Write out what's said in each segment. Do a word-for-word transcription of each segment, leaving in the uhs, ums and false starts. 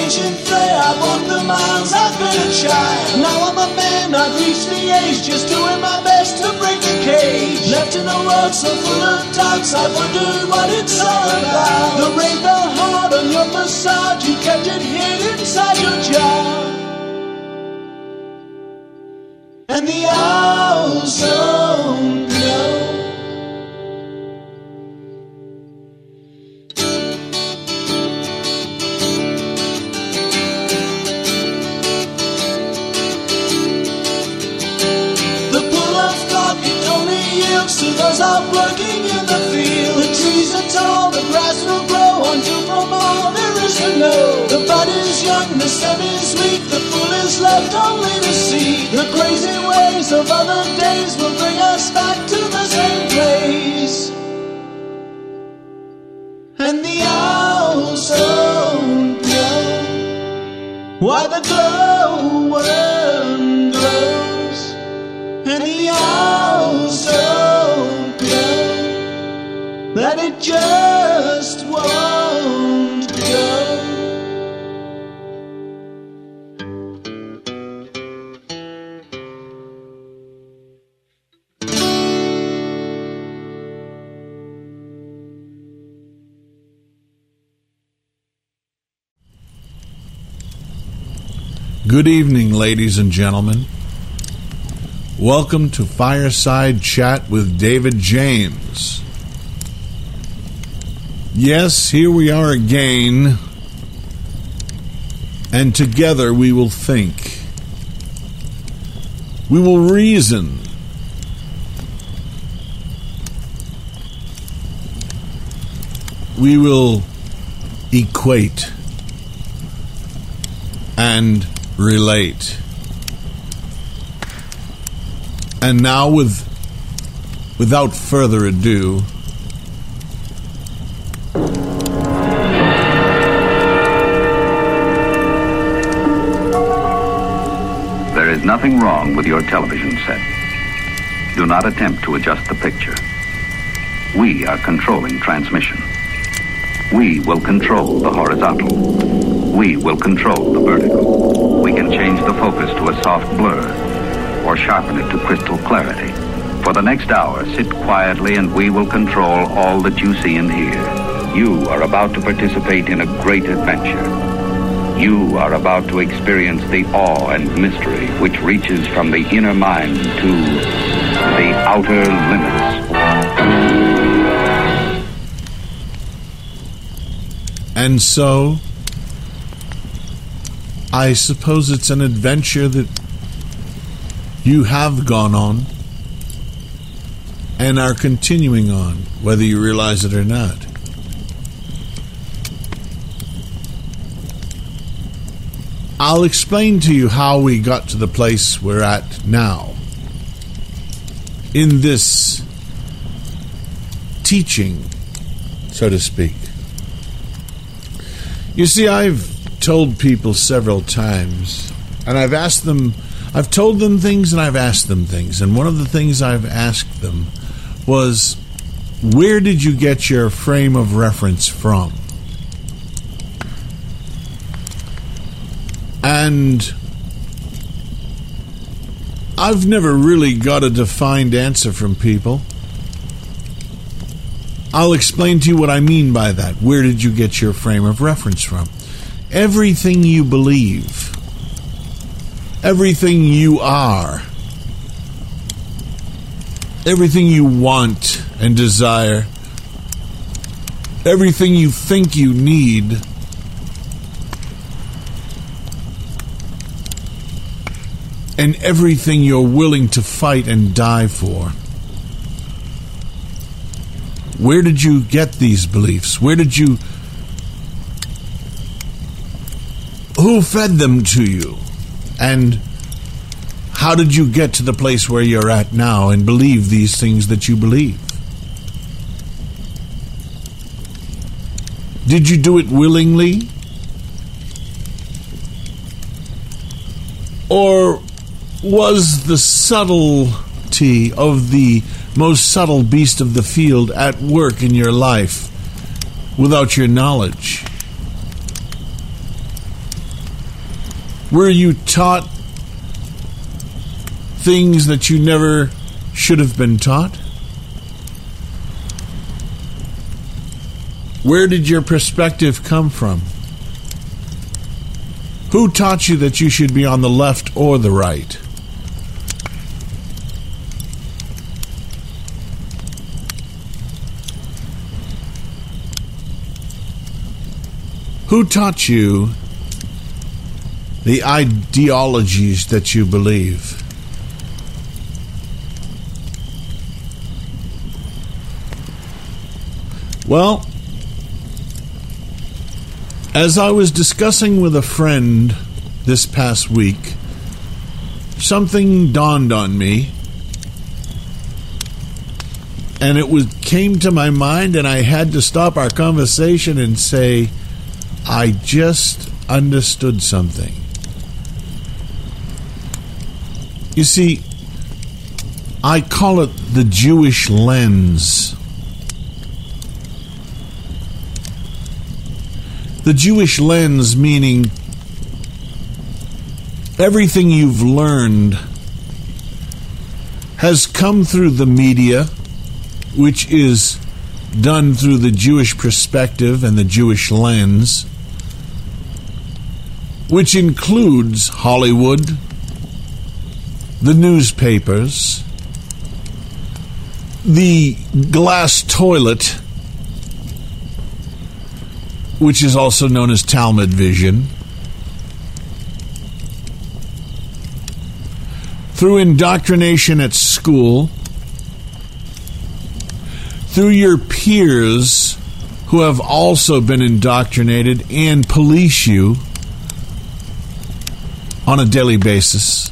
ancient flare, I walked the miles, I've been a child. Now I'm a man, I've reached the age, just doing my best to break the cage. Left in a world so full of doubts, I wondered what it's all about. The rain fell hard on your facade, you kept it hid inside your jar. And the owls don't know. To those out working in the field. The trees are tall, the grass will grow until from all there is to know. The bud is young, the stem is weak, the fool is left only to see. The crazy ways of other days will bring us back to the same place. And the owls don't know why the glowworm glows. And the owls don't know that it just won't go. Good evening, ladies and gentlemen. Welcome to Fireside Chat with David James. Yes, here we are again, and together we will think. We will reason. We will equate and relate. And now, with without further ado, there is nothing wrong with your television set. Do not attempt to adjust the picture. We are controlling transmission. We will control the horizontal. We will control the vertical. We can change the focus to a soft blur or sharpen it to crystal clarity. For the next hour, sit quietly and we will control all that you see and hear. You are about to participate in a great adventure. You are about to experience the awe and mystery which reaches from the inner mind to the outer limits. And so, I suppose it's an adventure that you have gone on and are continuing on, whether you realize it or not. I'll explain to you how we got to the place we're at now in this teaching, so to speak. You see, I've told people several times, and I've asked them, I've told them things and I've asked them things, and one of the things I've asked them was, where did you get your frame of reference from? And I've never really got a defined answer from people. I'll explain to you what I mean by that. Where did you get your frame of reference from? Everything you believe, everything you are, everything you want and desire, everything you think you need, and everything you're willing to fight and die for. Where did you get these beliefs? Where did you... Who fed them to you? And how did you get to the place where you're at now and believe these things that you believe? Did you do it willingly? Or was the subtlety of the most subtle beast of the field at work in your life without your knowledge? Were you taught things that you never should have been taught? Where did your perspective come from? Who taught you that you should be on the left or the right? Who taught you the ideologies that you believe? Well, as I was discussing with a friend this past week, something dawned on me, and it was came to my mind, and I had to stop our conversation and say, I just understood something. You see, I call it the Jewish lens. The Jewish lens meaning everything you've learned has come through the media, which is done through the Jewish perspective and the Jewish lens, which includes Hollywood, the newspapers, the glass toilet, which is also known as Talmud vision, through indoctrination at school, through your peers who have also been indoctrinated and police you on a daily basis.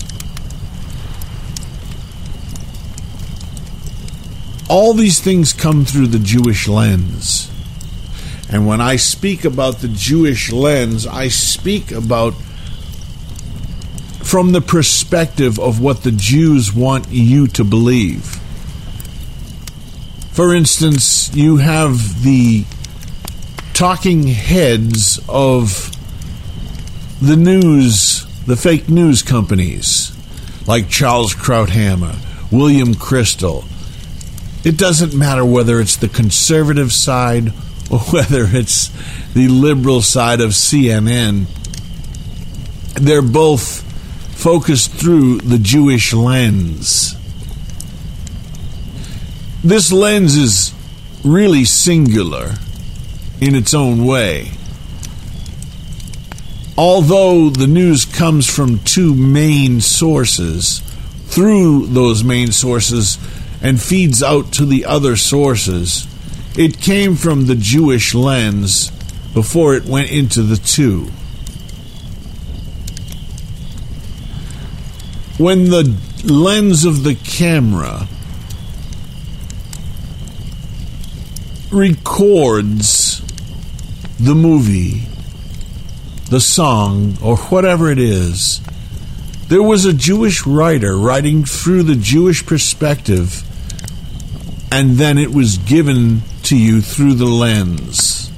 All these things come through the Jewish lens. And when I speak about the Jewish lens, I speak about from the perspective of what the Jews want you to believe. For instance, you have the talking heads of the news, the fake news companies, like Charles Krauthammer, William Crystal. It doesn't matter whether it's the conservative side or whether it's the liberal side of C N N. They're both focused through the Jewish lens. This lens is really singular in its own way. Although the news comes from two main sources, through those main sources and feeds out to the other sources, it came from the Jewish lens before it went into the two. When the lens of the camera records the movie, the song, or whatever it is, there was a Jewish writer writing through the Jewish perspective, and then it was given to you through the lens.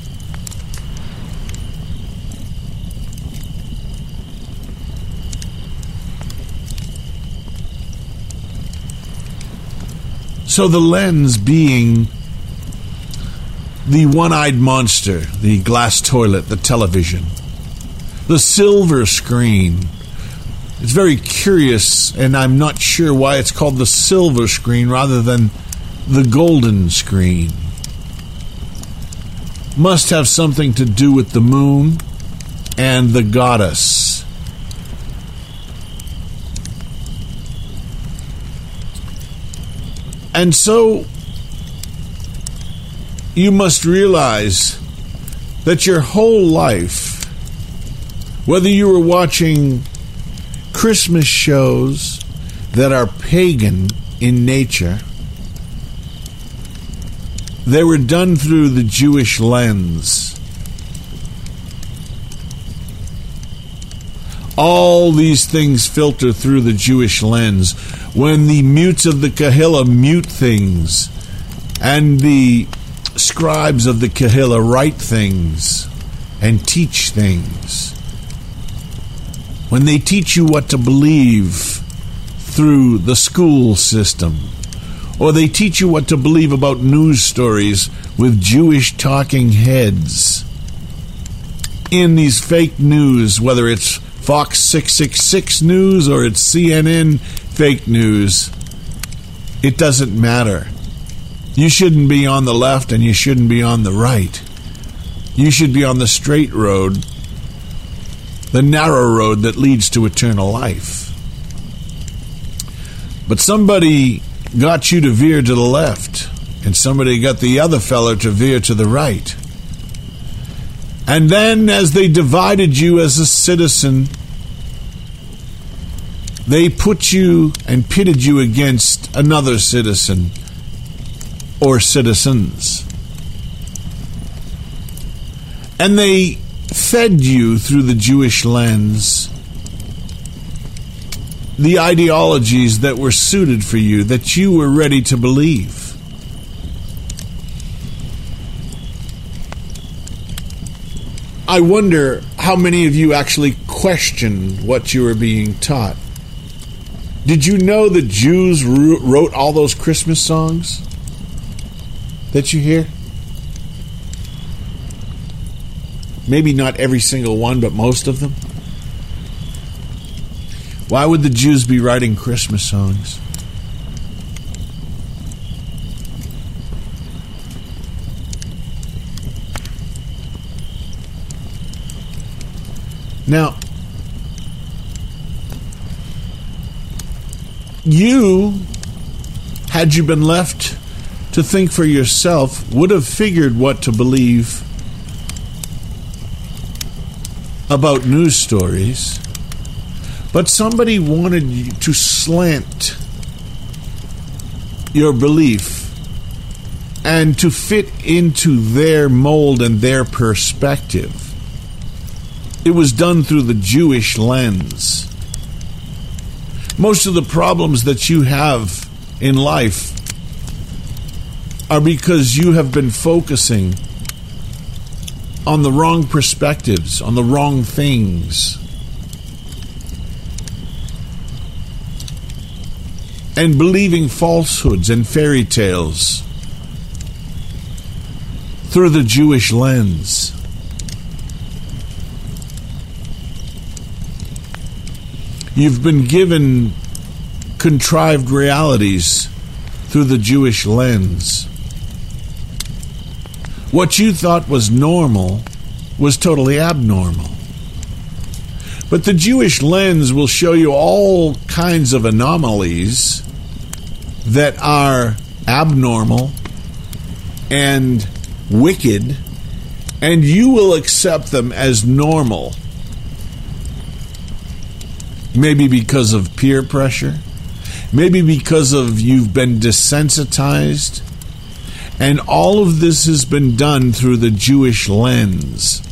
So the lens being the one-eyed monster, the glass toilet, the television, the silver screen. It's very curious, and I'm not sure why it's called the silver screen rather than the golden screen. Must have something to do with the moon and the goddess. And so you must realize that your whole life, whether you were watching Christmas shows that are pagan in nature, they were done through the Jewish lens. All these things filter through the Jewish lens. When the mutes of the Kehillah mute things, and the scribes of the Kehillah write things and teach things, when they teach you what to believe through the school system, or they teach you what to believe about news stories with Jewish talking heads in these fake news, whether it's Fox six six six News or it's C N N fake news, it doesn't matter. You shouldn't be on the left and you shouldn't be on the right. You should be on the straight road, the narrow road that leads to eternal life. But somebody got you to veer to the left, and somebody got the other feller to veer to the right. And then, as they divided you as a citizen, they put you and pitted you against another citizen or citizens. And they fed you through the Jewish lens the ideologies that were suited for you, that you were ready to believe. I wonder how many of you actually questioned what you were being taught. Did you know that Jews wrote all those Christmas songs that you hear? Maybe not every single one, but most of them. Why would the Jews be writing Christmas songs? Now, you, had you been left to think for yourself, would have figured what to believe about news stories. But somebody wanted you to slant your belief and to fit into their mold and their perspective. It was done through the Jewish lens. Most of the problems that you have in life are because you have been focusing on the wrong perspectives, on the wrong things. And believing falsehoods and fairy tales through the Jewish lens. You've been given contrived realities through the Jewish lens. What you thought was normal was totally abnormal. But the Jewish lens will show you all kinds of anomalies that are abnormal and wicked, and you will accept them as normal. Maybe because of peer pressure, maybe because of you've been desensitized, and all of this has been done through the Jewish lens.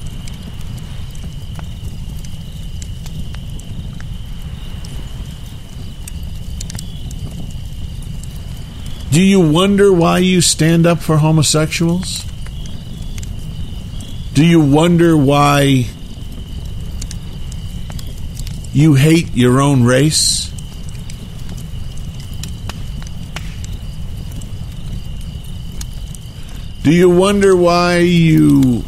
Do you wonder why you stand up for homosexuals? Do you wonder why you hate your own race? Do you wonder why you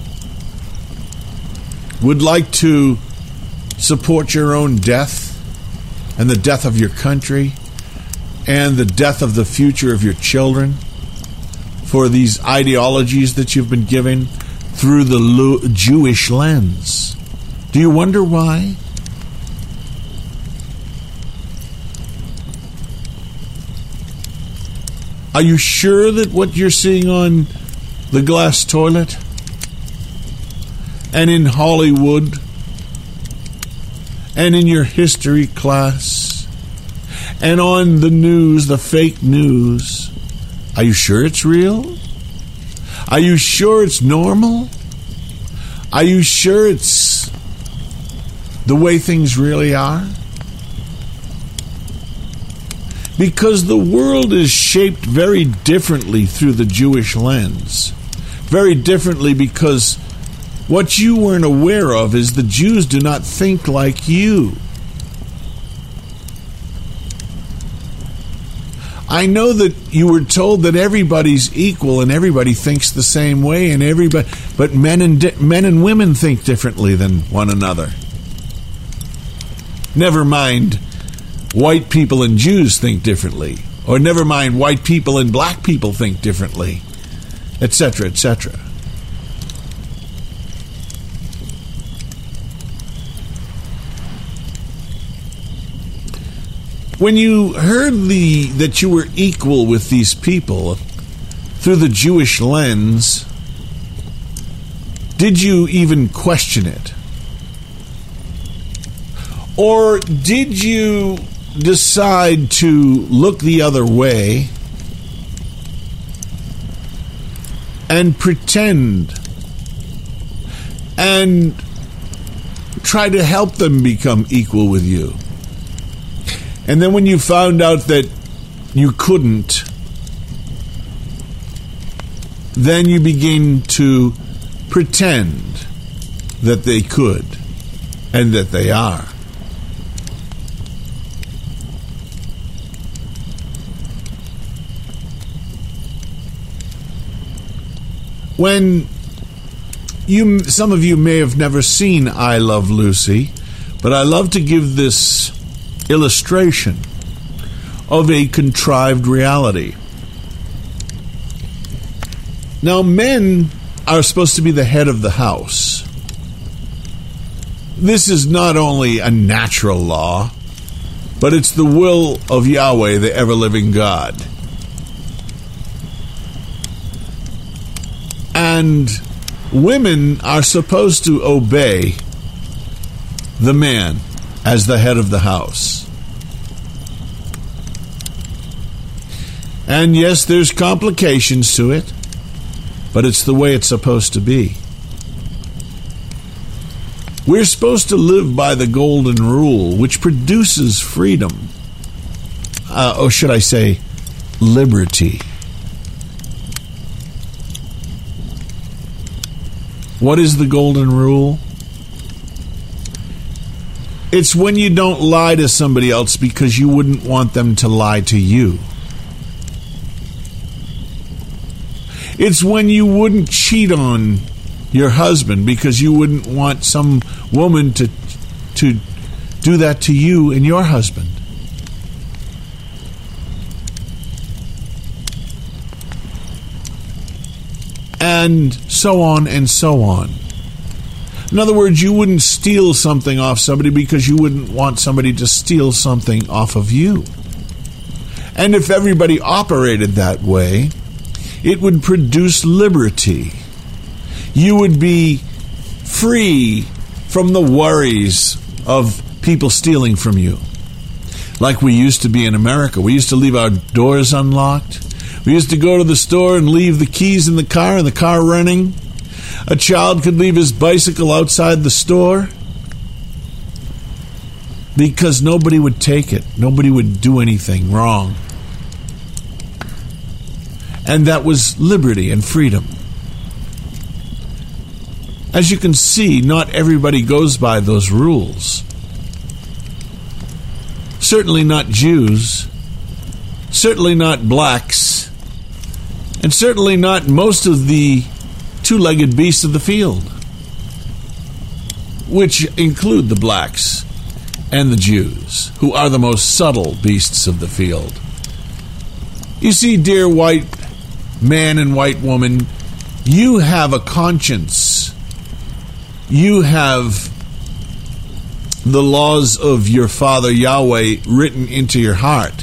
would like to support your own death and the death of your country and the death of the future of your children for these ideologies that you've been given through the Jewish lens? Do you wonder why? Are you sure that what you're seeing on the glass toilet and in Hollywood and in your history class and on the news, the fake news, are you sure it's real? Are you sure it's normal? Are you sure it's the way things really are? Because the world is shaped very differently through the Jewish lens. Very differently because What you weren't aware of is the Jews do not think like you. I know that you were told that everybody's equal and everybody thinks the same way, and everybody, but men and di- men and women think differently than one another. Never mind, white people and Jews think differently, or never mind, white people and black people think differently, et cetera, et cetera. When you heard the that you were equal with these people through the Jewish lens, did you even question it? Or did you decide to look the other way and pretend and try to help them become equal with you? And then when you found out that you couldn't, then you begin to pretend that they could and that they are. When you, some of you may have never seen I Love Lucy, but I love to give this illustration of a contrived reality. Now, men are supposed to be the head of the house. This is not only a natural law, but it's the will of Yahweh, the ever-living God. And women are supposed to obey the man as the head of the house. And yes, there's complications to it, but it's the way it's supposed to be. We're supposed to live by the golden rule, which produces freedom. Uh, or should I say, liberty. What is the golden rule? It's when you don't lie to somebody else because you wouldn't want them to lie to you. It's when you wouldn't cheat on your husband because you wouldn't want some woman to to do that to you and your husband. And so on and so on. In other words, you wouldn't steal something off somebody because you wouldn't want somebody to steal something off of you. And if everybody operated that way, it would produce liberty. You would be free from the worries of people stealing from you. Like we used to be in America. We used to leave our doors unlocked. We used to go to the store and leave the keys in the car and the car running. A child could leave his bicycle outside the store because nobody would take it. Nobody would do anything wrong. And that was liberty and freedom. As you can see, not everybody goes by those rules. Certainly not Jews. Certainly not blacks. And certainly not most of the two-legged beasts of the field, which include the blacks and the Jews, who are the most subtle beasts of the field. You see, dear white man and white woman, you have a conscience. You have the laws of your Father Yahweh written into your heart.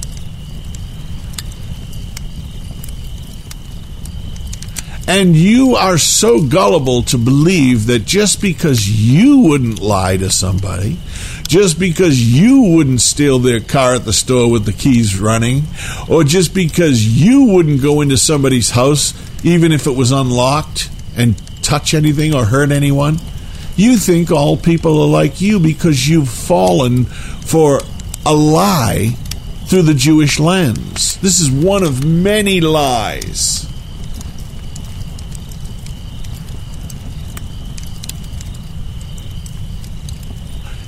And you are so gullible to believe that just because you wouldn't lie to somebody, just because you wouldn't steal their car at the store with the keys running, or just because you wouldn't go into somebody's house even if it was unlocked and touch anything or hurt anyone, you think all people are like you because you've fallen for a lie through the Jewish lens. This is one of many lies.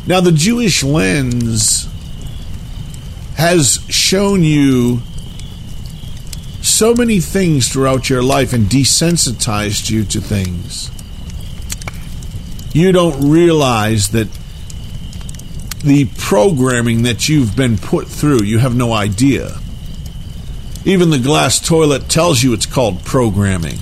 Now, the Jewish lens has shown you so many things throughout your life and desensitized you to things. You don't realize that the programming that you've been put through, you have no idea. Even the glass toilet tells you it's called programming.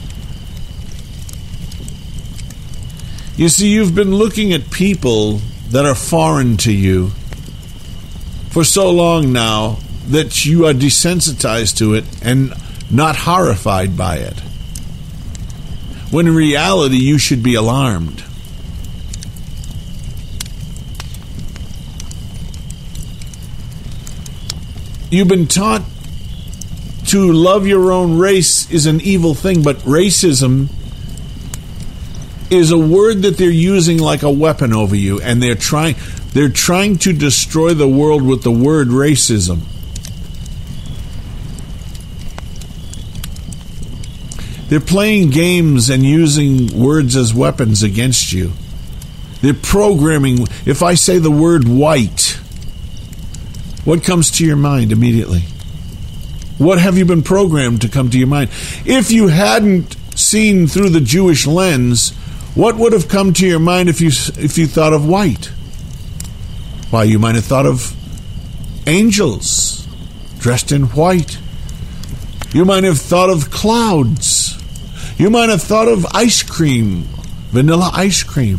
You see, you've been looking at people that are foreign to you for so long now that you are desensitized to it and not horrified by it. When in reality, you should be alarmed. You've been taught to love your own race is an evil thing, but racism is a word that they're using like a weapon over you, and they're trying they're trying to destroy the world with the word racism. They're playing games and using words as weapons against you. They're programming. If I say the word white, what comes to your mind immediately? What have you been programmed to come to your mind? If you hadn't seen through the Jewish lens, what would have come to your mind if you if you thought of white? Why, you might have thought of angels dressed in white. You might have thought of clouds. You might have thought of ice cream, vanilla ice cream.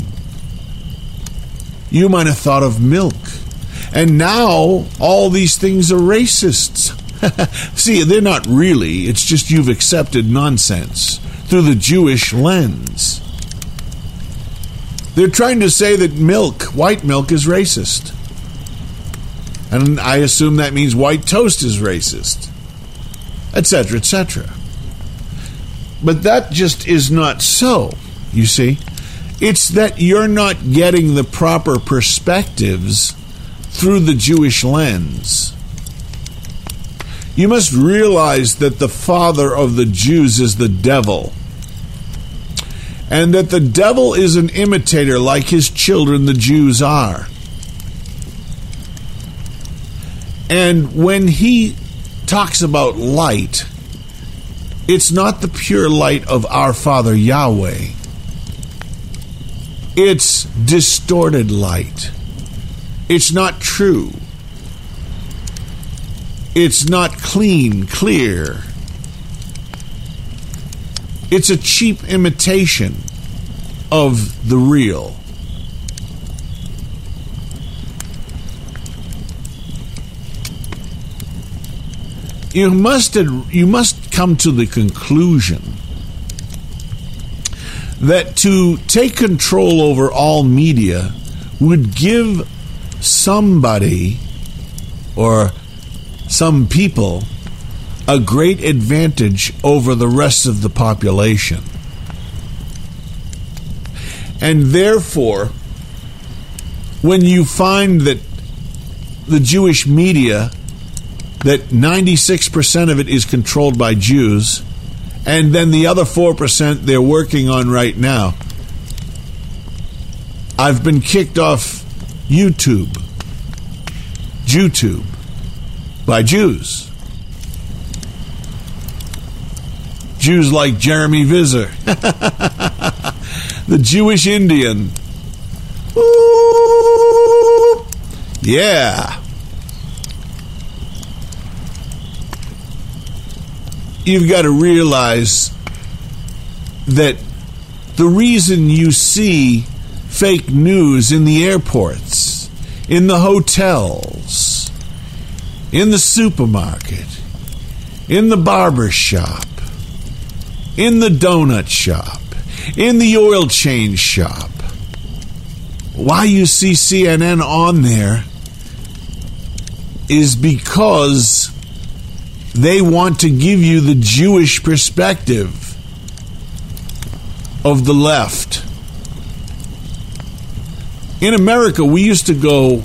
You might have thought of milk. And now all these things are racists. See, they're not really. It's just you've accepted nonsense through the Jewish lens. They're trying to say that milk, white milk, is racist. And I assume that means white toast is racist, et cetera, et cetera. But that just is not so, you see. It's that you're not getting the proper perspectives through the Jewish lens. You must realize that the father of the Jews is the devil, and that the devil is an imitator like his children, the Jews, are. And when he talks about light, it's not the pure light of our Father Yahweh. It's distorted light. It's not true. It's not clean, clear. It's a cheap imitation of the real. You must you must come to the conclusion that to take control over all media would give somebody or some people a great advantage over the rest of the population. And therefore, when you find that the Jewish media, that ninety-six percent of it is controlled by Jews, and then the other four percent they're working on right now. I've been kicked off YouTube, JewTube, by Jews. Jews like Jeremy Visser, the Jewish Indian. Ooh, yeah. You've got to realize that the reason you see fake news in the airports, in the hotels, in the supermarket, in the barber shop, in the donut shop, in the oil change shop, why you see C N N on there is because they want to give you the Jewish perspective of the left. In America, we used to go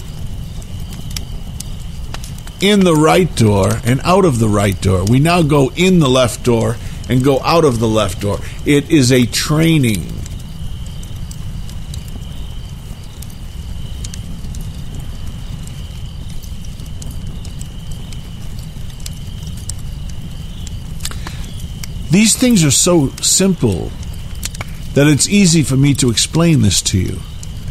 in the right door and out of the right door. We now go in the left door and go out of the left door. It is a training. These things are so simple that it's easy for me to explain this to you.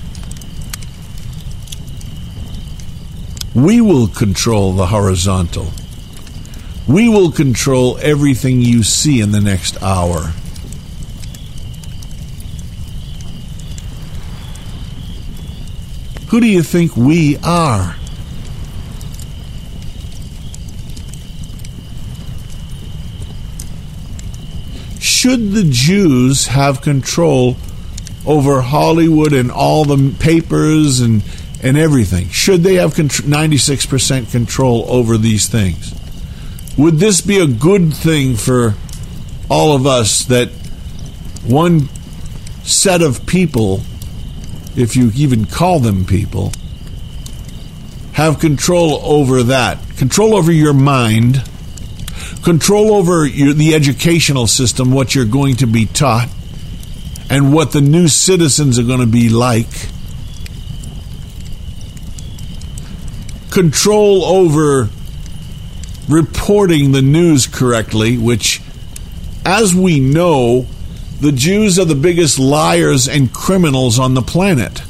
We will control the horizontal. We will control everything you see in the next hour. Who do you think we are? Should the Jews have control over Hollywood and all the papers and, and everything? Should they have ninety-six percent control over these things? Would this be a good thing for all of us that one set of people, if you even call them people, have control over that? Control over your mind, control over your, the educational system, what you're going to be taught, and what the new citizens are going to be like. Control over reporting the news correctly, which, as we know, the Jews are the biggest liars and criminals on the planet.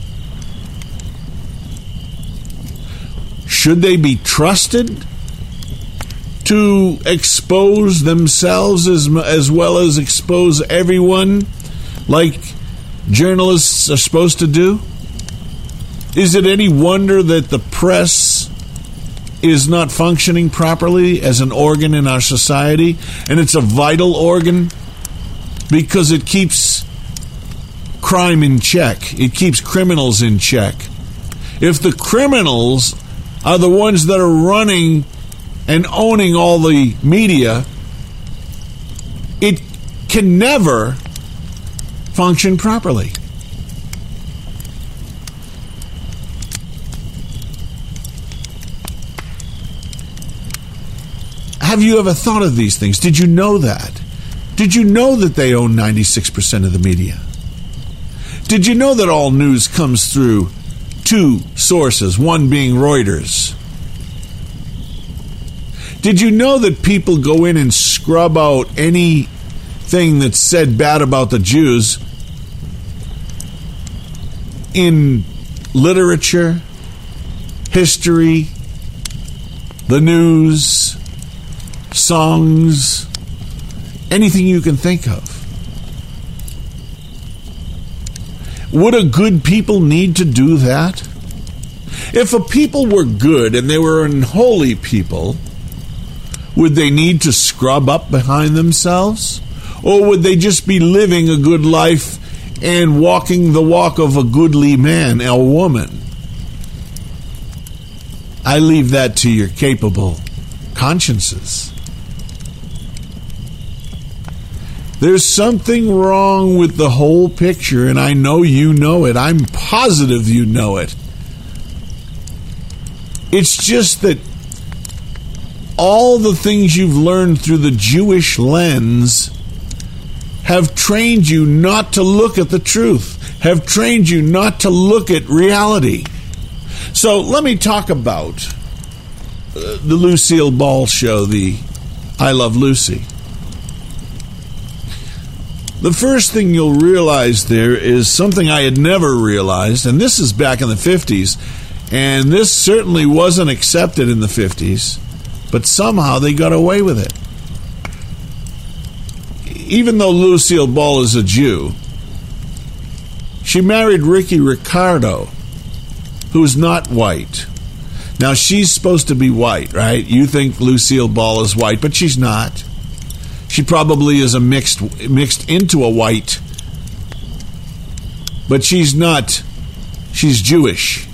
Should they be trusted to expose themselves as, as well as expose everyone like journalists are supposed to do? Is it any wonder that the press is not functioning properly as an organ in our society? And it's a vital organ because it keeps crime in check. It keeps criminals in check. If the criminals are the ones that are running and owning all the media, it can never function properly. Have you ever thought of these things? Did you know that? Did you know that they own ninety-six percent of the media? Did you know that all news comes through two sources, one being Reuters? Did you know that people go in and scrub out anything that's said bad about the Jews in literature, history, the news, songs, anything you can think of? Would a good people need to do that? If a people were good and they were unholy people, would they need to scrub up behind themselves? Or would they just be living a good life and walking the walk of a goodly man or woman? I leave that to your capable consciences. There's something wrong with the whole picture, and I know you know it. I'm positive you know it. It's just that all the things you've learned through the Jewish lens have trained you not to look at the truth, have trained you not to look at reality. So let me talk about uh, the Lucille Ball show, the I Love Lucy. The first thing you'll realize there is something I had never realized, and this is back in the fifties, and this certainly wasn't accepted in the fifties, but somehow they got away with it. Even though Lucille Ball is a Jew, she married Ricky Ricardo, who's not white. Now, she's supposed to be white, right? You think Lucille Ball is white, but she's not. She probably is a mixed mixed into a white, but she's not. She's Jewish.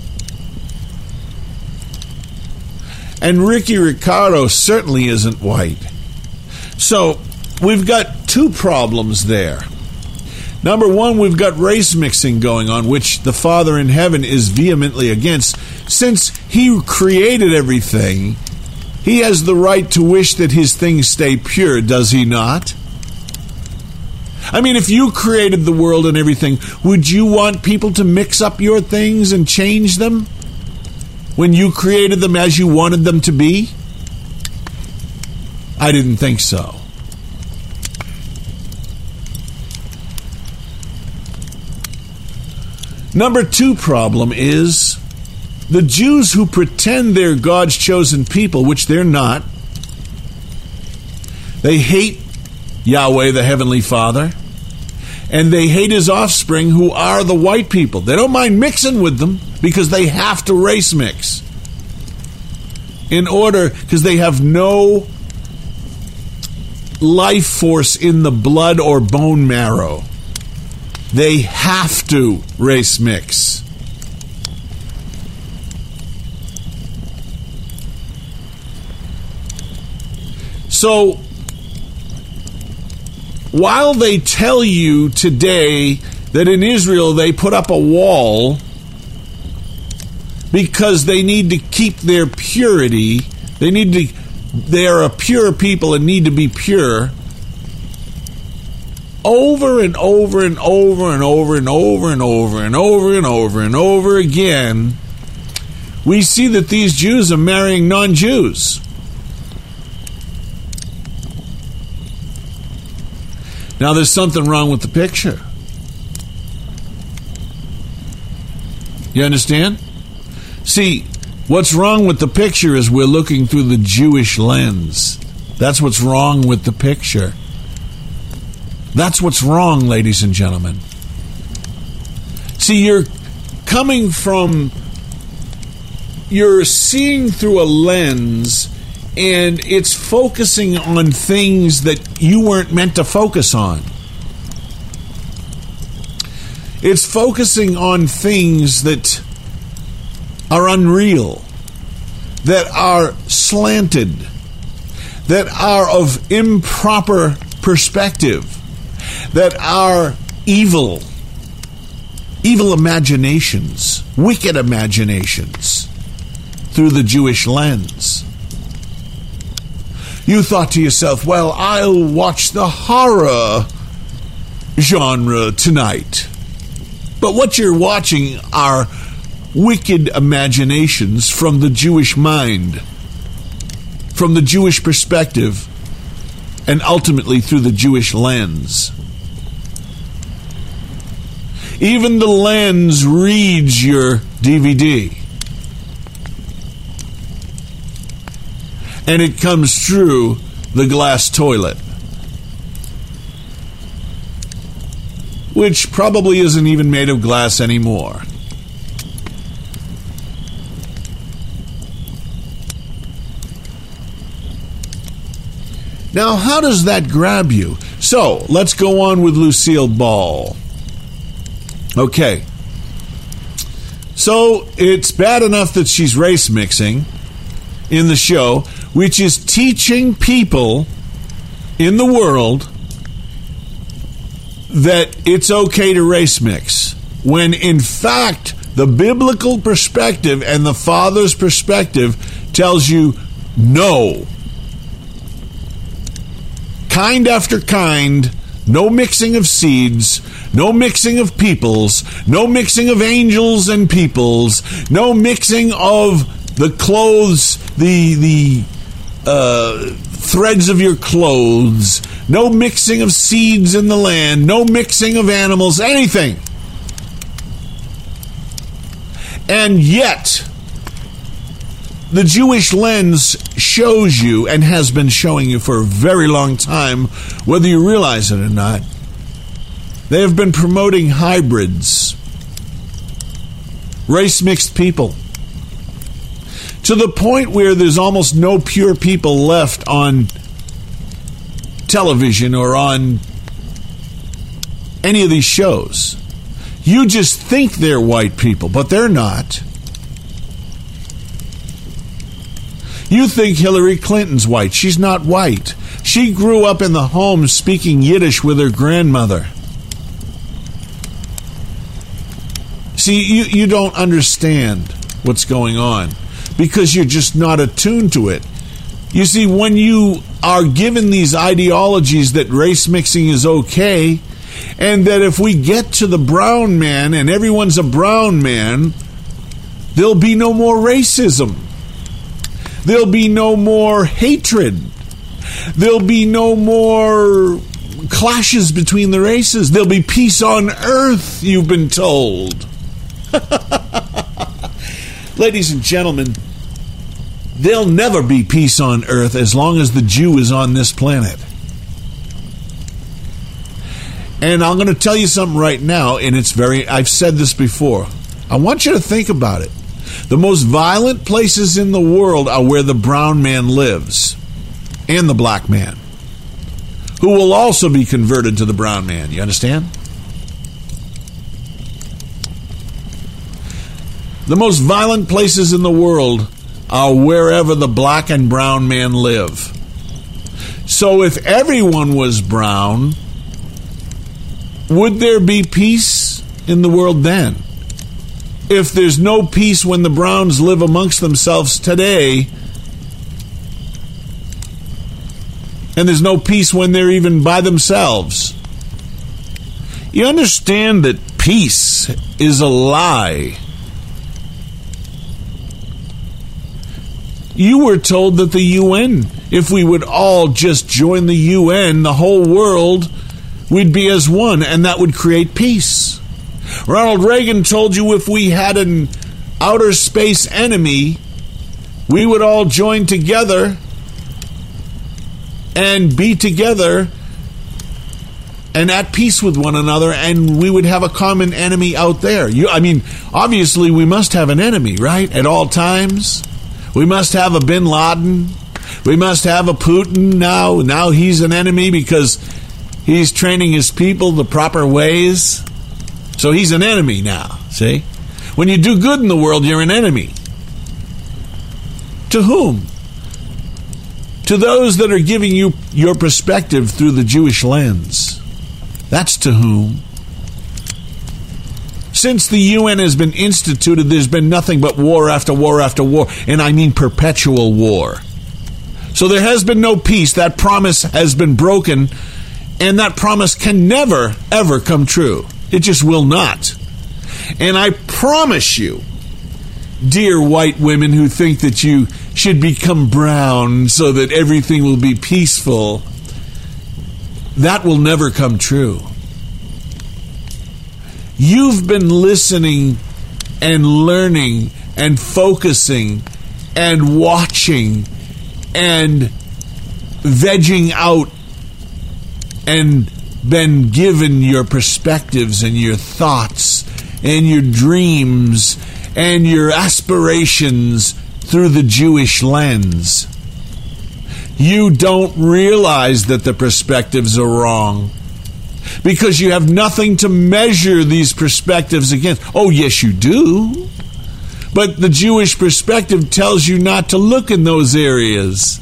And Ricky Ricardo certainly isn't white. So we've got two problems there. Number one, we've got race mixing going on, which the Father in heaven is vehemently against. Since he created everything, he has the right to wish that his things stay pure, does he not? I mean, if you created the world and everything, would you want people to mix up your things and change them when you created them as you wanted them to be? I didn't think so. Number two problem is the Jews who pretend they're God's chosen people, which they're not. They hate Yahweh, the Heavenly Father, and they hate his offspring, who are the white people. They don't mind mixing with them because they have to race mix in order, because they have no life force in the blood or bone marrow. They have to race mix. So, while they tell you today that in Israel they put up a wall because they need to keep their purity, they need to, they are a pure people and need to be pure, over and over and over and over and over and over and over and over and over again, we see that these Jews are marrying non-Jews. Now, there's something wrong with the picture. You understand? See, what's wrong with the picture is we're looking through the Jewish lens. That's what's wrong with the picture. That's what's wrong, ladies and gentlemen. See, you're coming from, you're seeing through a lens, and it's focusing on things that you weren't meant to focus on. It's focusing on things that are unreal, that are slanted, that are of improper perspective, that are evil, evil imaginations, wicked imaginations through the Jewish lens. You thought to yourself, well, I'll watch the horror genre tonight. But what you're watching are wicked imaginations from the Jewish mind, from the Jewish perspective, and ultimately through the Jewish lens. Even the lens reads your D V D. And it comes through the glass toilet, which probably isn't even made of glass anymore. Now, how does that grab you? So, let's go on with Lucille Ball. Okay. So, it's bad enough that she's race mixing in the show, which is teaching people in the world that it's okay to race mix, when in fact the biblical perspective and the Father's perspective tells you no. Kind after kind, no mixing of seeds, no mixing of peoples, no mixing of angels and peoples, no mixing of the clothes, the the uh, threads of your clothes, no mixing of seeds in the land, no mixing of animals, anything. And yet, the Jewish lens shows you, and has been showing you for a very long time, whether you realize it or not, they have been promoting hybrids, race-mixed people, to the point where there's almost no pure people left on television or on any of these shows. You just think they're white people, but they're not. You think Hillary Clinton's white. She's not white. She grew up in the home speaking Yiddish with her grandmother. See, you, you don't understand what's going on because you're just not attuned to it. You see, when you are given these ideologies that race mixing is okay, and that if we get to the brown man and everyone's a brown man, there'll be no more racism. There'll be no more hatred. There'll be no more clashes between the races. There'll be peace on earth, you've been told. Ladies and gentlemen, there'll never be peace on earth as long as the Jew is on this planet. And I'm going to tell you something right now, and it's very, I've said this before. I want you to think about it. The most violent places in the world are where the brown man lives and the black man, who will also be converted to the brown man. You understand? The most violent places in the world are wherever the black and brown man live. So if everyone was brown, would there be peace in the world then? If there's no peace when the browns live amongst themselves today, and there's no peace when they're even by themselves, you understand that peace is a lie. You were told that the U N, if we would all just join the U N, the whole world, we'd be as one, and that would create peace. Ronald Reagan told you if we had an outer space enemy, we would all join together and be together and at peace with one another, and we would have a common enemy out there. You, I mean, obviously we must have an enemy, right? At all times. We must have a Bin Laden. We must have a Putin now. Now he's an enemy because he's training his people the proper ways. So he's an enemy now, see? When you do good in the world, you're an enemy. To whom? To those that are giving you your perspective through the Jewish lens. That's to whom. Since the U N has been instituted, there's been nothing but war after war after war, and I mean perpetual war. So there has been no peace. That promise has been broken, and that promise can never, ever come true. It just will not. And I promise you, dear white women who think that you should become brown so that everything will be peaceful, that will never come true. You've been listening and learning and focusing and watching and vegging out and been given your perspectives and your thoughts and your dreams and your aspirations through the Jewish lens. You don't realize that the perspectives are wrong because you have nothing to measure these perspectives against. Oh, yes, you do. But the Jewish perspective tells you not to look in those areas.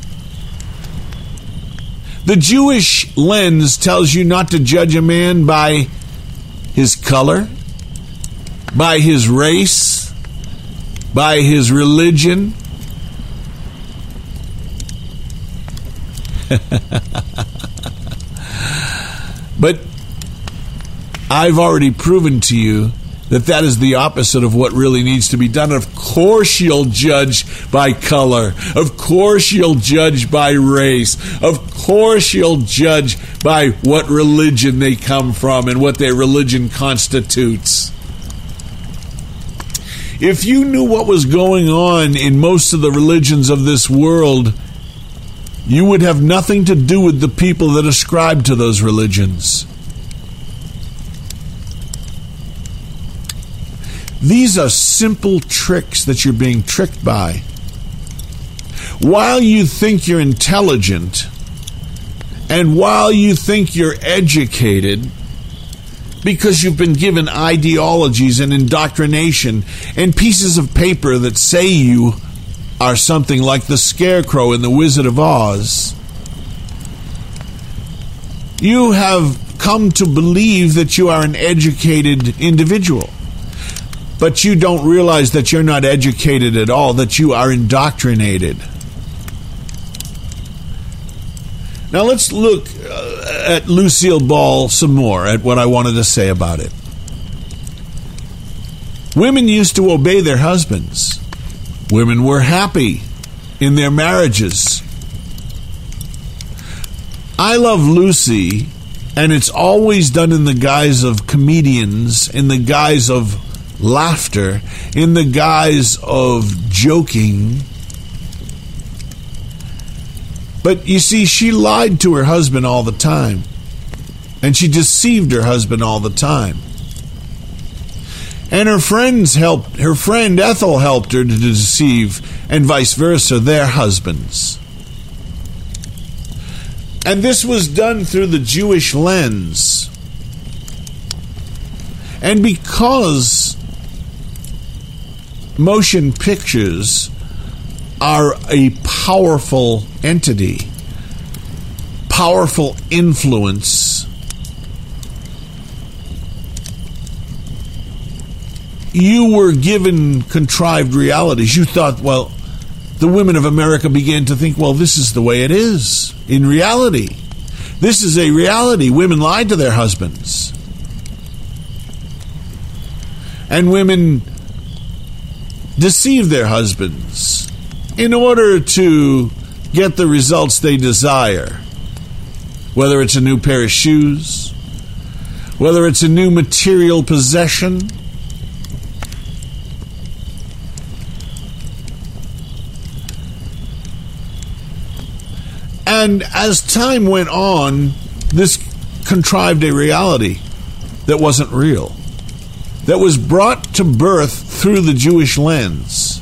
The Jewish lens tells you not to judge a man by his color, by his race, by his religion. But I've already proven to you that that is the opposite of what really needs to be done. Of course you'll judge by color. Of course you'll judge by race. Of course you'll judge by what religion they come from and what their religion constitutes. If you knew what was going on in most of the religions of this world, you would have nothing to do with the people that ascribe to those religions. These are simple tricks that you're being tricked by. While you think you're intelligent, and while you think you're educated, because you've been given ideologies and indoctrination and pieces of paper that say you are something like the Scarecrow in The Wizard of Oz, you have come to believe that you are an educated individual. But you don't realize that you're not educated at all, that you are indoctrinated. Now let's look uh, at Lucille Ball some more, at what I wanted to say about it. Women used to obey their husbands. Women were happy in their marriages. I Love Lucy, and it's always done in the guise of comedians, in the guise of laughter in the guise of joking. But you see, she lied to her husband all the time. And she deceived her husband all the time. And her friends helped, her friend Ethel helped her to deceive, and vice versa, their husbands. And this was done through the Jewish lens. And because motion pictures are a powerful entity, powerful influence, you were given contrived realities. You thought, well, the women of America began to think, well, this is the way it is in reality. This is a reality. Women lied to their husbands. And women deceived their husbands in order to get the results they desire. Whether it's a new pair of shoes, whether it's a new material possession, and as time went on, this contrived a reality that wasn't real, that was brought to birth through the Jewish lens.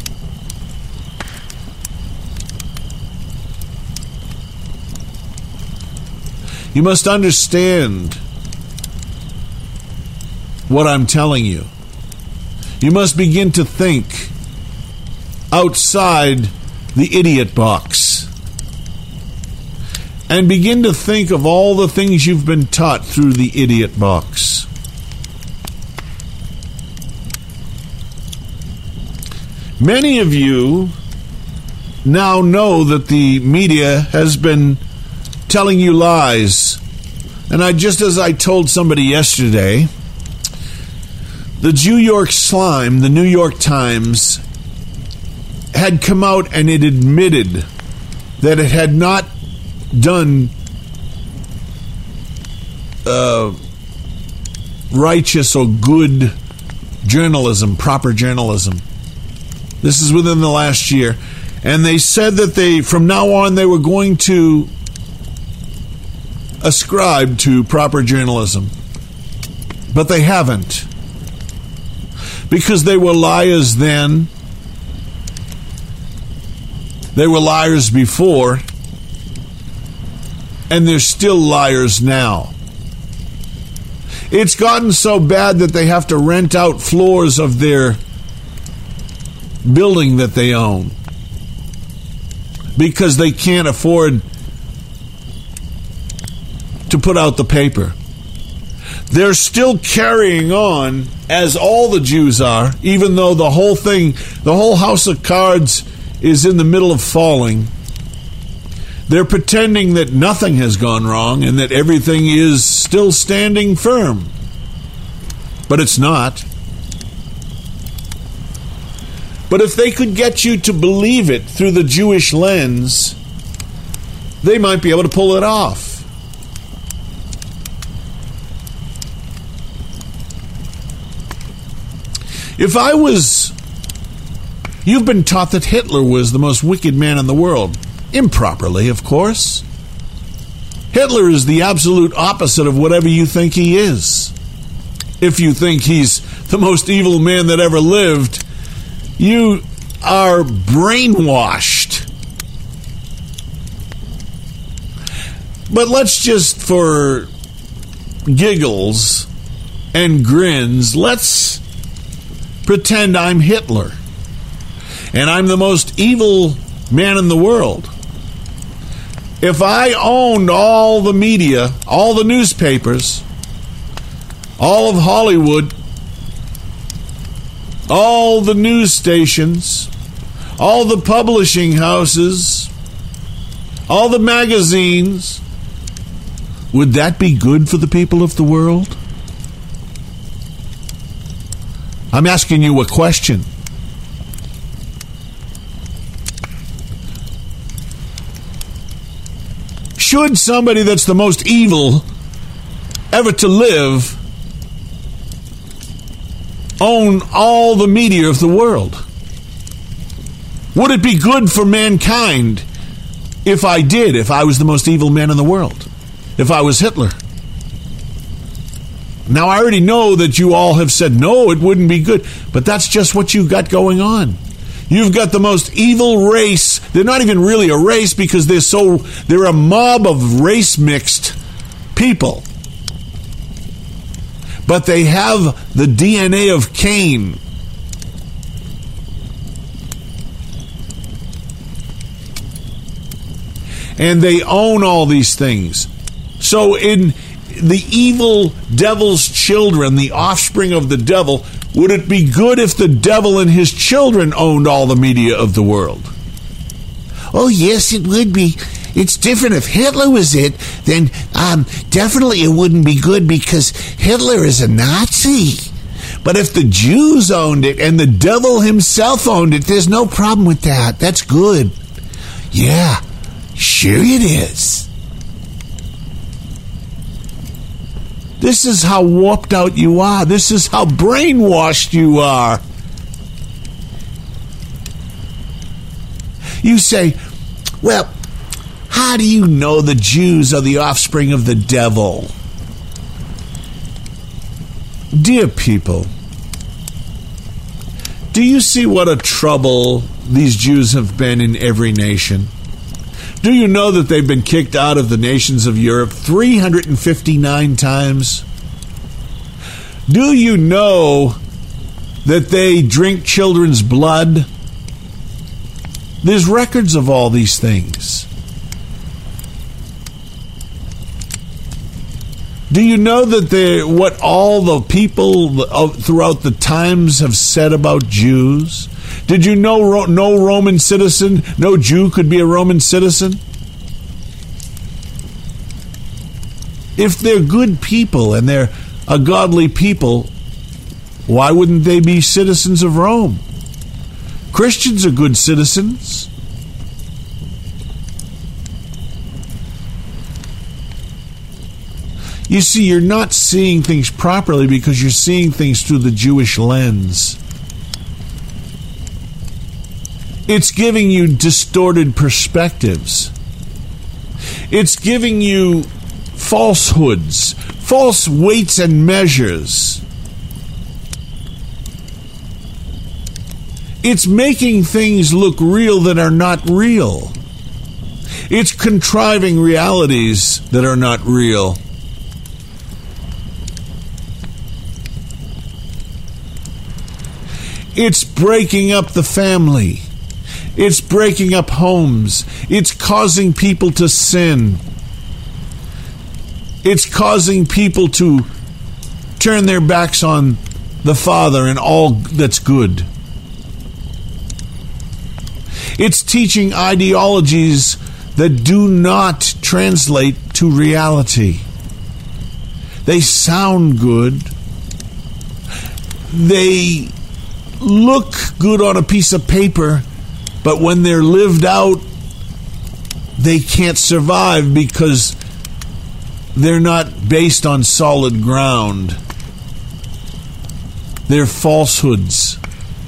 You must understand what I'm telling you. You must begin to think outside the idiot box. And begin to think of all the things you've been taught through the idiot box. Many of you now know that the media has been telling you lies. And I just as I told somebody yesterday, the New York Slime, the New York Times, had come out and it admitted that it had not done uh, righteous or good journalism, proper journalism. This is within the last year. And they said that they, from now on, they were going to ascribe to proper journalism. But they haven't. Because they were liars then. They were liars before. And they're still liars now. It's gotten so bad that they have to rent out floors of their building that they own because they can't afford to put out the paper. They're still carrying on as all the Jews are, even though the whole thing, the whole house of cards is in the middle of falling. They're pretending that nothing has gone wrong and that everything is still standing firm. But it's not. But if they could get you to believe it through the Jewish lens, they might be able to pull it off. If I was... You've been taught that Hitler was the most wicked man in the world. Improperly, of course. Hitler is the absolute opposite of whatever you think he is. If you think he's the most evil man that ever lived, you are brainwashed. But let's just, for giggles and grins, let's pretend I'm Hitler. And I'm the most evil man in the world. If I owned all the media, all the newspapers, all of Hollywood, all the news stations, all the publishing houses, all the magazines, would that be good for the people of the world? I'm asking you a question. Should somebody that's the most evil ever to live own all the media of the world? Would it be good for mankind if I did, if I was the most evil man in the world? If I was Hitler? Now, I already know that you all have said, no, it wouldn't be good. But that's just what you got going on. You've got the most evil race. They're not even really a race because they're so, they're a mob of race-mixed people. But they have the D N A of Cain. And they own all these things. So in the evil devil's children, the offspring of the devil, would it be good if the devil and his children owned all the media of the world? Oh, yes, it would be. It's different. If Hitler was it, then um, definitely it wouldn't be good because Hitler is a Nazi. But if the Jews owned it and the devil himself owned it, there's no problem with that. That's good. Yeah, sure it is. This is how warped out you are. This is how brainwashed you are. You say, well, how do you know the Jews are the offspring of the devil? Dear people, do you see what a trouble these Jews have been in every nation? Do you know that they've been kicked out of the nations of Europe three hundred fifty-nine times? Do you know that they drink children's blood? There's records of all these things. Do you know that they, what all the people of, throughout the times have said about Jews? Did you know no Roman citizen, no Jew could be a Roman citizen? If they're good people and they're a godly people, why wouldn't they be citizens of Rome? Christians are good citizens. You see, you're not seeing things properly because you're seeing things through the Jewish lens. It's giving you distorted perspectives. It's giving you falsehoods, false weights and measures. It's making things look real that are not real. It's contriving realities that are not real. It's breaking up the family. It's breaking up homes. It's causing people to sin. It's causing people to turn their backs on the Father and all that's good. It's teaching ideologies that do not translate to reality. They sound good. They look good on a piece of paper, but when they're lived out, they can't survive because they're not based on solid ground. They're falsehoods.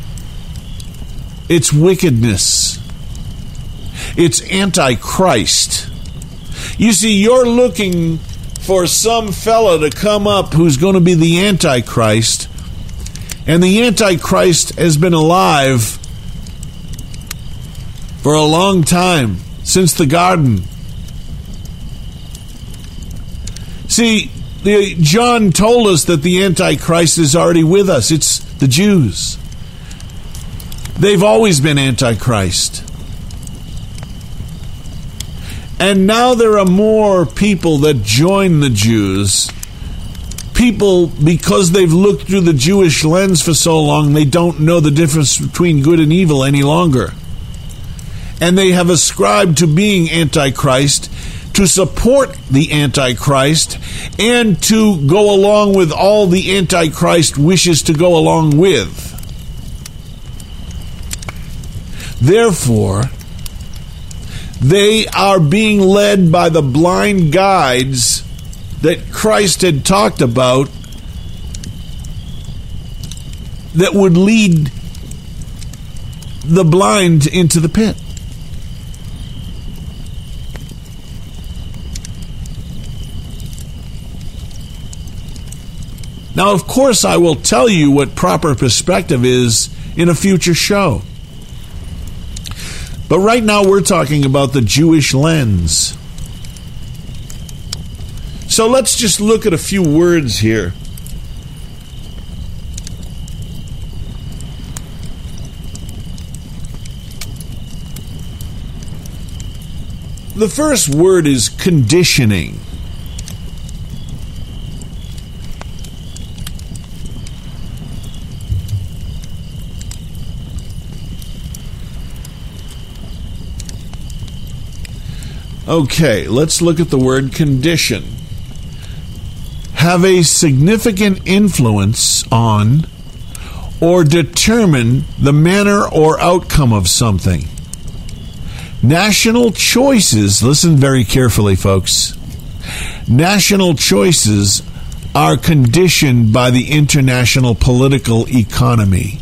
It's wickedness. It's antichrist. You see, you're looking for some fella to come up who's going to be the antichrist, and the antichrist has been alive for a long time, since the garden. See, the, John told us that the Antichrist is already with us. It's the Jews. They've always been Antichrist. And now there are more people that join the Jews. People, because they've looked through the Jewish lens for so long, they don't know the difference between good and evil any longer. And they have ascribed to being Antichrist, to support the Antichrist, and to go along with all the Antichrist wishes to go along with. Therefore, they are being led by the blind guides that Christ had talked about that would lead the blind into the pit. Now, of course, I will tell you what proper perspective is in a future show. But right now we're talking about the Jewish lens. So let's just look at a few words here. The first word is conditioning. Okay, let's look at the word condition. Have a significant influence on or determine the manner or outcome of something. National choices, listen very carefully, folks. National choices are conditioned by the international political economy.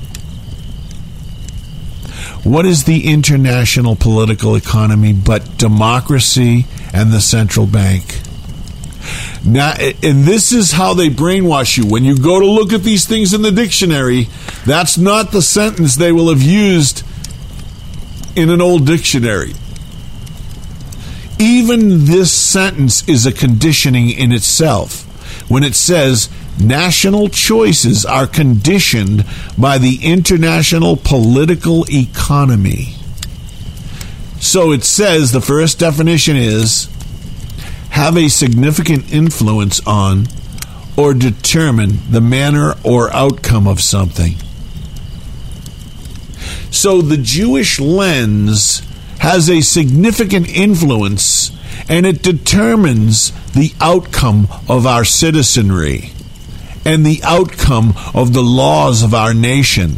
What is the international political economy but democracy and the central bank? Now, and this is how they brainwash you. When you go to look at these things in the dictionary, that's not the sentence they will have used in an old dictionary. Even this sentence is a conditioning in itself. When it says national choices are conditioned by the international political economy. So it says the first definition is have a significant influence on or determine the manner or outcome of something. So the Jewish lens has a significant influence, and it determines the outcome of our citizenry and the outcome of the laws of our nation.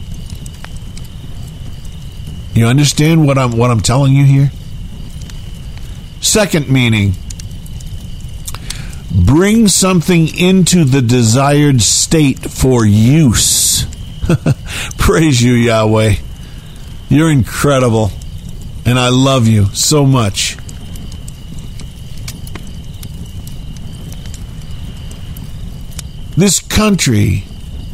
You understand what I'm what I'm telling you here? Second meaning, bring something into the desired state for use. Praise you, Yahweh. You're incredible, and I love you so much. This country,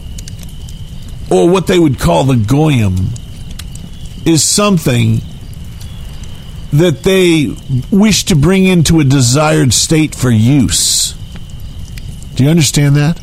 or what they would call the Goyim, is something that they wish to bring into a desired state for use. Do you understand that?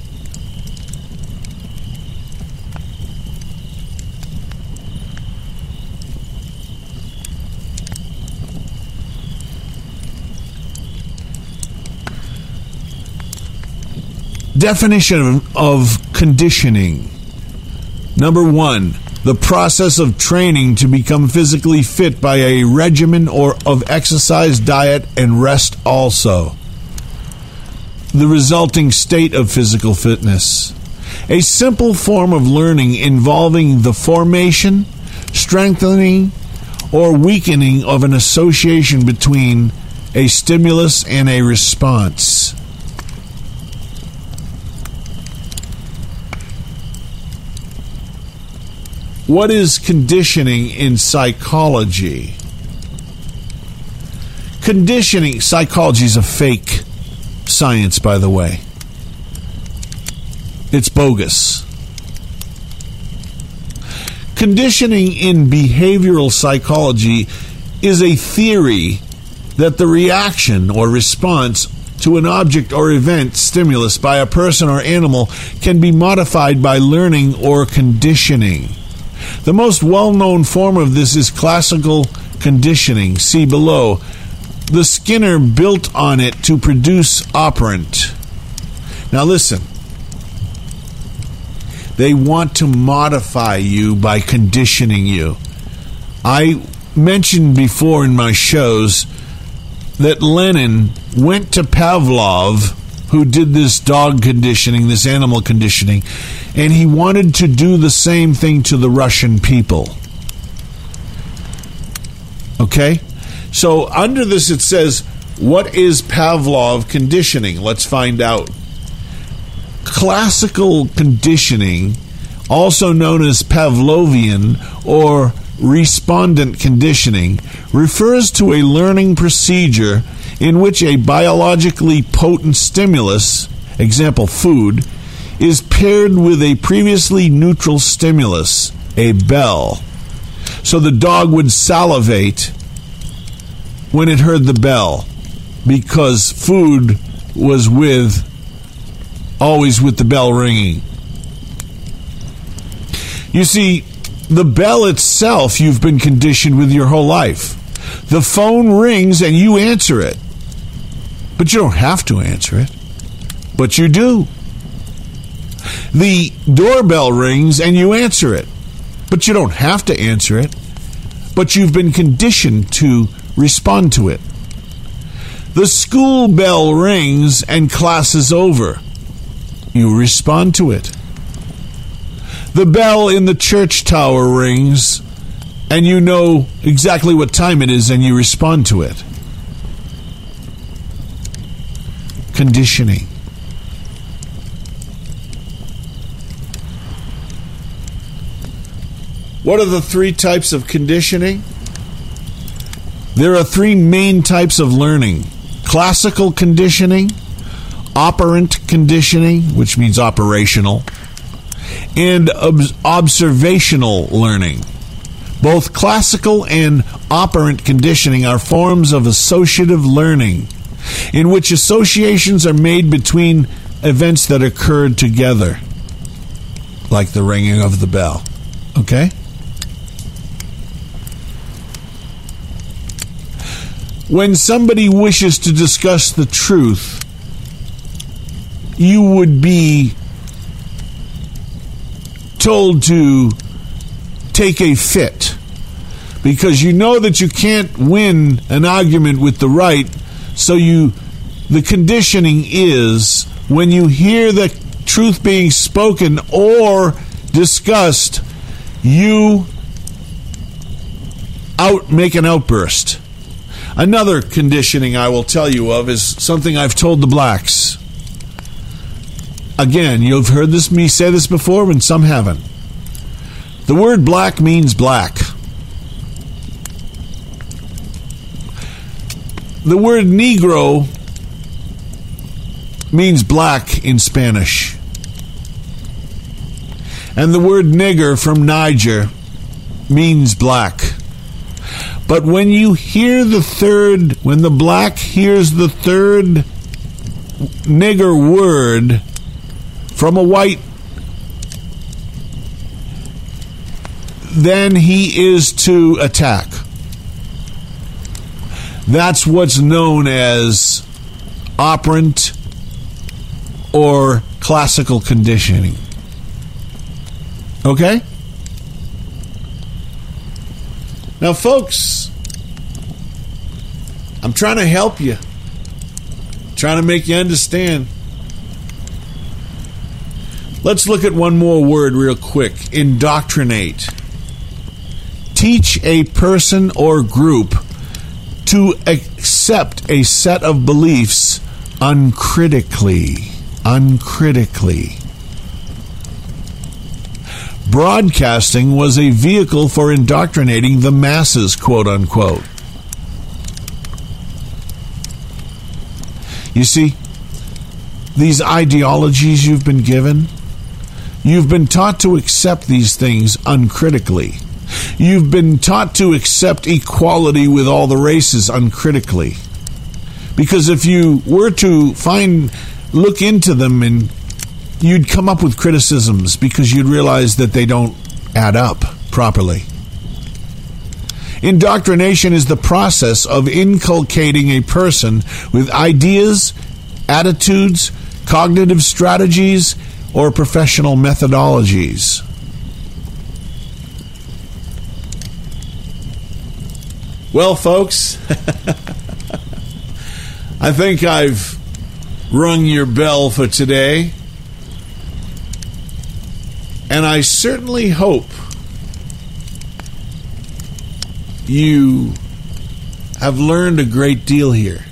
Definition of conditioning. Number one, the process of training to become physically fit by a regimen or of exercise, diet, and rest also. The resulting state of physical fitness. A simple form of learning involving the formation, strengthening, or weakening of an association between a stimulus and a response. What is conditioning in psychology? Conditioning, psychology is a fake science, by the way. It's bogus. Conditioning in behavioral psychology is a theory that the reaction or response to an object or event stimulus by a person or animal can be modified by learning or conditioning. The most well-known form of this is classical conditioning. See below. The Skinner built on it to produce operant. Now listen. They want to modify you by conditioning you. I mentioned before in my shows that Lenin went to Pavlov, who did this dog conditioning, this animal conditioning, and he wanted to do the same thing to the Russian people. Okay? So under this it says, what is Pavlov conditioning? Let's find out. Classical conditioning also known as Pavlovian or respondent conditioning, refers to a learning procedure in which a biologically potent stimulus, example food, is paired with a previously neutral stimulus, a bell. So the dog would salivate when it heard the bell because food was with, always with the bell ringing. You see, the bell itself you've been conditioned with your whole life. The phone rings and you answer it. But you don't have to answer it. But you do. The doorbell rings and you answer it. But you don't have to answer it. But you've been conditioned to respond to it. The school bell rings and class is over. You respond to it. The bell in the church tower rings and you know exactly what time it is and you respond to it. Conditioning. What are the three types of conditioning? There are three main types of learning. Classical conditioning, operant conditioning, which means operational, and ob- observational learning. Both classical and operant conditioning are forms of associative learning, in which associations are made between events that occurred together, like the ringing of the bell. Okay? When somebody wishes to discuss the truth, you would be told to take a fit because you know that you can't win an argument with the right. So you, the conditioning is when you hear the truth being spoken or discussed, you out make an outburst. Another conditioning I will tell you of is something I've told the blacks. Again, you've heard this me say this before, and some haven't. The word black means black. The word Negro means black in Spanish. And the word nigger from Niger means black. But when you hear the third, when the black hears the third nigger word from a white, then he is to attack. That's what's known as operant or classical conditioning. Okay? Now, folks, I'm trying to help you, trying to make you understand. Let's look at one more word real quick. Indoctrinate. Teach a person or group to accept a set of beliefs uncritically. Uncritically. Broadcasting was a vehicle for indoctrinating the masses, quote unquote. You see, these ideologies you've been given, you've been taught to accept these things uncritically. You've been taught to accept equality with all the races uncritically. Because if you were to find, look into them, and you'd come up with criticisms because you'd realize that they don't add up properly. Indoctrination is the process of inculcating a person with ideas, attitudes, cognitive strategies, or professional methodologies. Well, folks, I think I've rung your bell for today. And I certainly hope you have learned a great deal here.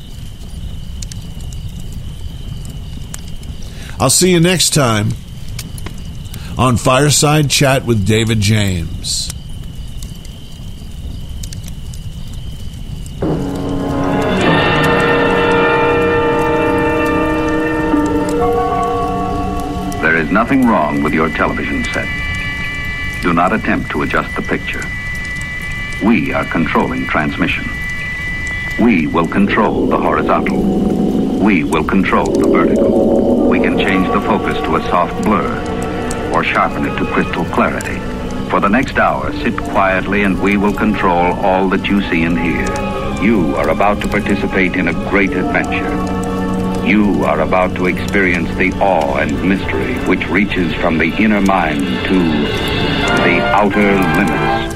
I'll see you next time on Fireside Chat with David James. There is nothing wrong with your television set. Do not attempt to adjust the picture. We are controlling transmission. We will control the horizontal. We will control the vertical. We can change the focus to a soft blur or sharpen it to crystal clarity. For the next hour, sit quietly and we will control all that you see and hear. You are about to participate in a great adventure. You are about to experience the awe and mystery which reaches from the inner mind to the outer limits.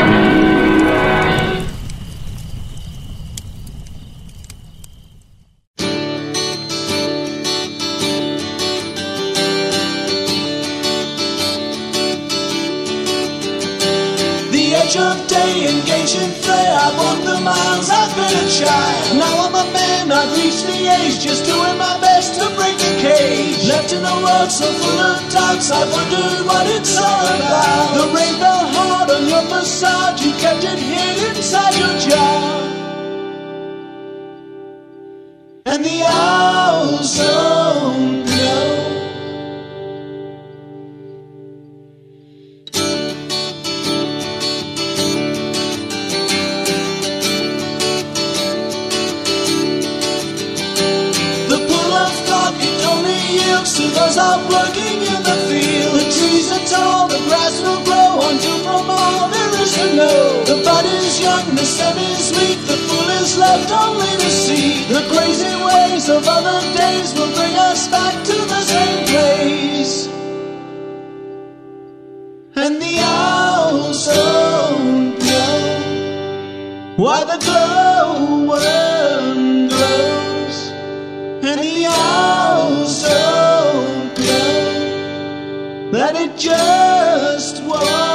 The edge of day engaged in fray, I walked the miles, I've been a child. Now I'm a man, I've reached the age, just doing my best to break the cage. Left in a world so full of doubts, I've wondered what it's all about. The rain fell hard on your facade, you kept it hid inside your jar. And the ozone glow. To those out working in the field, the trees are tall, the grass will grow. Until from all there is to know. The bud is young, the stem is weak, the fool is left only to see. The crazy ways of other days will bring us back to the same place. And the ozone glow, why the glowworm glows, and the ozone, that it just was.